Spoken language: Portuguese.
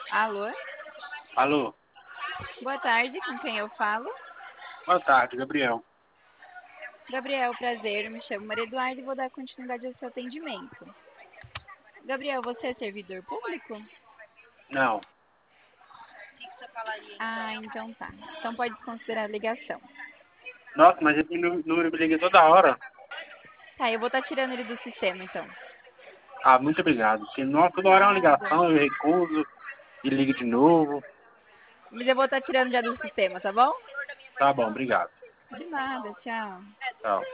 Alô? Alô, Boa tarde, com quem eu falo? boa tarde, Gabriel. Gabriel, prazer, eu me chamo Maria Eduarda e vou dar continuidade ao seu atendimento. Gabriel, você é servidor público? Não, Ah, então tá. Então pode desconsiderar a ligação. nossa, mas esse número me liga toda hora. Tá, eu vou estar tirando ele do sistema, então. Ah, muito obrigado. Porque, nossa, toda hora é uma Nada. ligação, eu recuso e ligo de novo. Mas eu vou estar tirando já do sistema, tá bom? Tá bom, obrigado. De nada, tchau. Tchau.